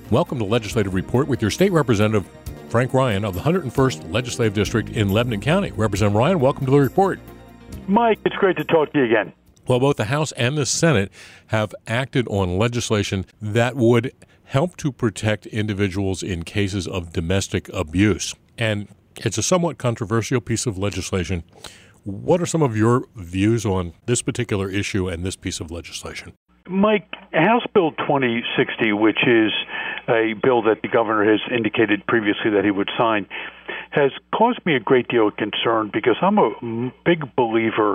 Welcome to Legislative Report with your state representative, Frank Ryan of the 101st Legislative District in Lebanon County. Representative Ryan, welcome to the report. Mike, it's great to talk to you again. Well, both the House and the Senate have acted on legislation that would help to protect individuals in cases of domestic abuse. And it's a somewhat controversial piece of legislation. What are some of your views on this particular issue and this piece of legislation? Mike, House Bill 2060, which is a bill that the governor has indicated previously that he would sign, has caused me a great deal of concern because I'm a big believer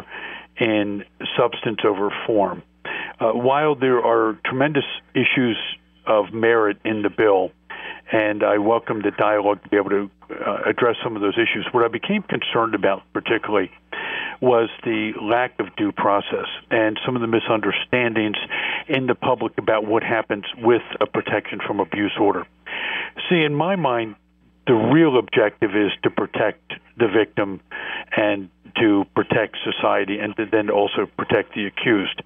in substance over form. While there are tremendous issues of merit in the bill, and I welcome the dialogue to be able to address some of those issues, what I became concerned about particularly was the lack of due process and some of the misunderstandings in the public about what happens with a protection from abuse order. See, in my mind, the real objective is to protect the victim and to protect society and to then also protect the accused.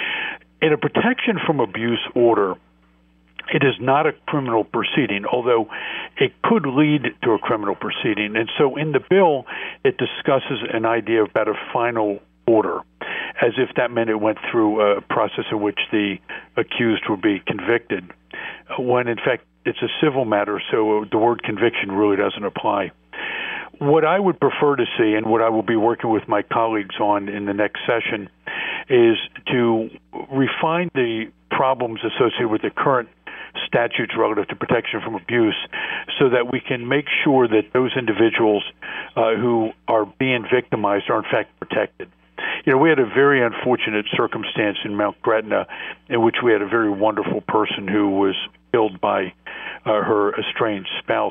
In a protection from abuse order, it is not a criminal proceeding, although it could lead to a criminal proceeding. And so in the bill, it discusses an idea about a final order, as if that meant it went through a process in which the accused would be convicted, when in fact it's a civil matter, so the word conviction really doesn't apply. What I would prefer to see, and what I will be working with my colleagues on in the next session, is to refine the problems associated with the current statutes relative to protection from abuse so that we can make sure that those individuals who are being victimized are in fact protected. You know, we had a very unfortunate circumstance in Mount Gretna in which we had a very wonderful person who was killed by her estranged spouse.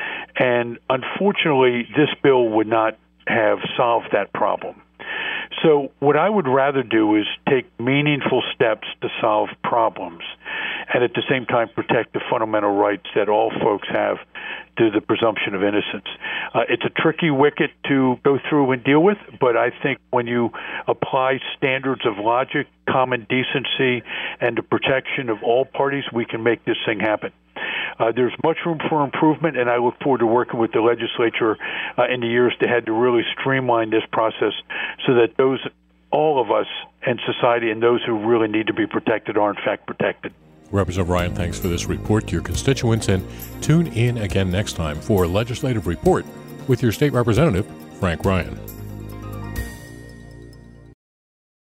And unfortunately, this bill would not have solved that problem. So what I would rather do is take meaningful steps to solve problems and at the same time protect the fundamental rights that all folks have to the presumption of innocence. It's a tricky wicket to go through and deal with, but I think when you apply standards of logic, common decency, and the protection of all parties, we can make this thing happen. There's much room for improvement, and I look forward to working with the legislature in the years ahead to really streamline this process so that all of us in society and those who really need to be protected are in fact protected. Representative Ryan, thanks for this report to your constituents, and tune in again next time for Legislative Report with your state representative, Frank Ryan.